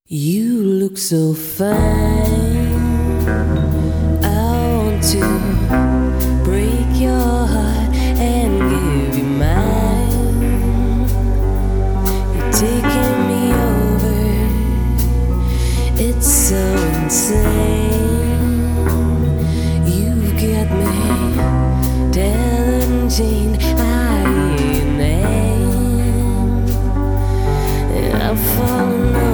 You look so fine. I want to break your heart and give you mine. You're taking me over. It's so insane. You've got me telling Jane I ain't name. And I'm falling over.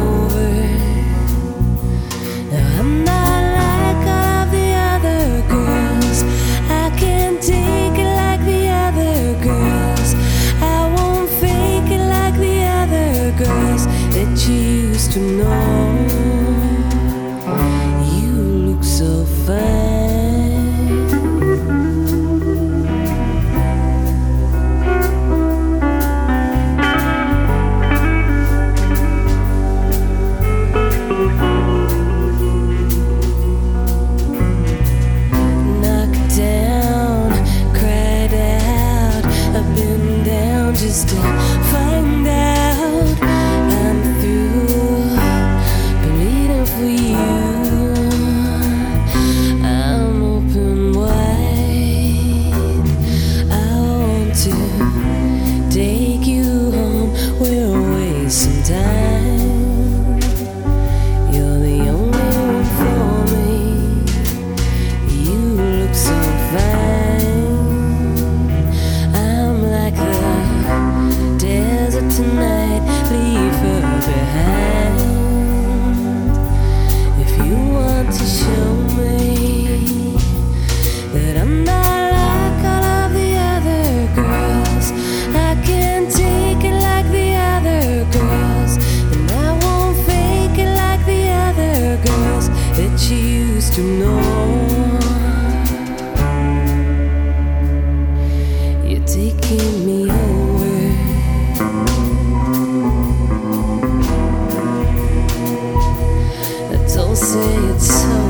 I'm not like all of the other girls. I can't take it like the other girls. I won't fake it like the other girls that you used to know. You look so fine. Just to find out I'm through bleeding for you. I'm open wide. I want to take you home. We'll waste some time. You're the only one for me. You look so fine. I'm like the desert tonight, leave her behind. If you want to show me that I'm not like all of the other girls, I can't take it like the other girls, and I won't fake it like the other girls that you used to know. You're taking me over. Don't say it's so.